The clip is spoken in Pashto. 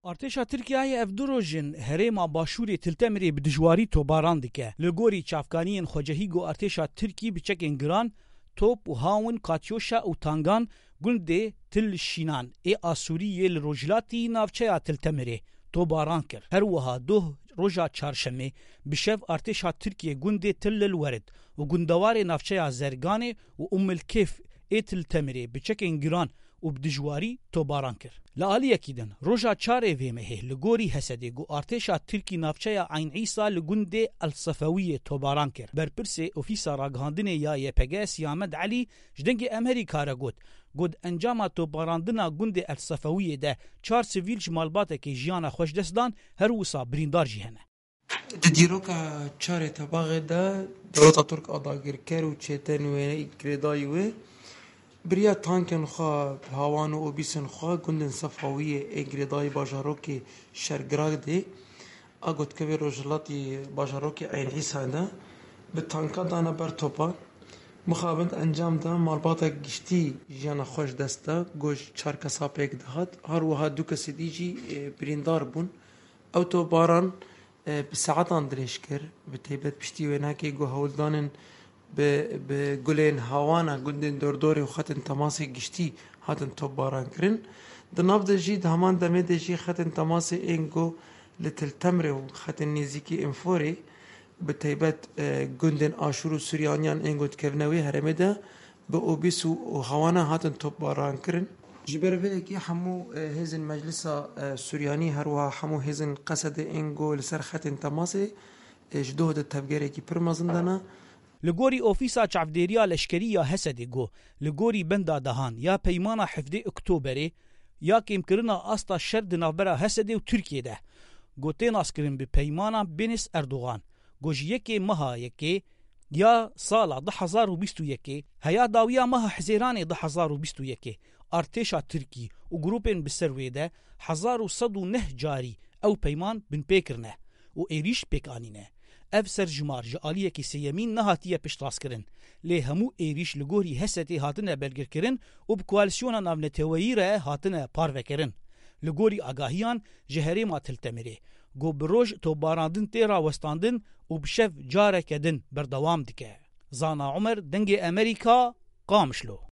ارتشا ترکیه اف دروژن هرما باشوری تلتمری بدجواری توباران دکه لگوری چافکانین خوجهی گو ارتشا ترکی بچکن گران توپ و هاون کاتیوشا و تانگان گنده تل شینان ای آسوریه لروجلاتی نافچه تلتمری توباران کر هر وها دو روژا چارشمه بشف ارتشا ترکیه گنده تل الورد و گندوار نافچه زرگانه و الکیف ای تلتمری بچکن گران و بدجواری توباران کر لعالی اکیدن روژا چاره ویمه لگوری حسده گو ارتشا ترکی نافچه عین عیسا لگنده الصفویه توباران کر برپرس اوفیسا راگهاندنه یا یپگه سیامد علی جدنگ امریکا را گود انجام توباراندنا گنده الصفویه ده 4 سیویل جمالباته که جیانا خوش دستدان هر وسا بریندار جیهنه دیروکا چاره تباغه ده دولتا ترک آداگر کر و چیتن و اکردایوه بریا تانکن خواه هاوان و بیسن خواه گندن صفاوی اگردای باجاروک شرگراگ ده اگوت که روجلاتی باجاروک عین عیسا ده به تانکا دانا بر توپا مخابند انجام ده مالباتا گشتی جانا خوش دسته گوش 4 کسا پیک دهات هر وها 2 کسی دیجی بریندار بون او تو باران بساعتان درش کر به تیبت پشتی و ناکی گو هولدانن به گلین هوانا گندن دوردوری و خطن تماسی گشتی هاتن تو باران کرن دناب ده جی همان دمه ده جی خطن تماسی اینگو لتل تمر و خطن نزیکی انفوری به تیبت گندن آشور و سوریانیان اینگو تکونوی هرمه ده به اوبیس و هوانا هاتن تو باران کرن جبر ویدکی همو هزن مجلس سوریانی هروها همو هزن قصد اینگو لسر خطن تماسی جدوه ده تبگره کی پرمازندانا لگوری اوفیسا چافدیریا لشکری یا حسدی گو لگوری بندا دهان یا پیمانا 17 اکتبر یا کم کرنا استا شرد نافبرا حسدی و ترکیه ده گوتین اسکرین به پیمانا بینس اردوغان گوش یکی مها یکی یا سالا 2021 هیا داویا مها حزیران 2021 ارتشا ترکی و گروپین بسرویده 1109 جاری او پیمان بن پیکرنه و ایریش پیکانینه اف سرجمار جالیه کی سیمین نهاتیه پشتراس کرن لی همو ایریش لگوری حستی هاتنه بلگر کرن و بکوالسیونا ناونتویره هاتنه پارو کرن لگوری آگاهیان جهری ما تلتمری گو بروج تو باراندن تیرا وستاندن و بشف جاره کدن بردوام دکه زانا عمر دنگ امریکا قامشلو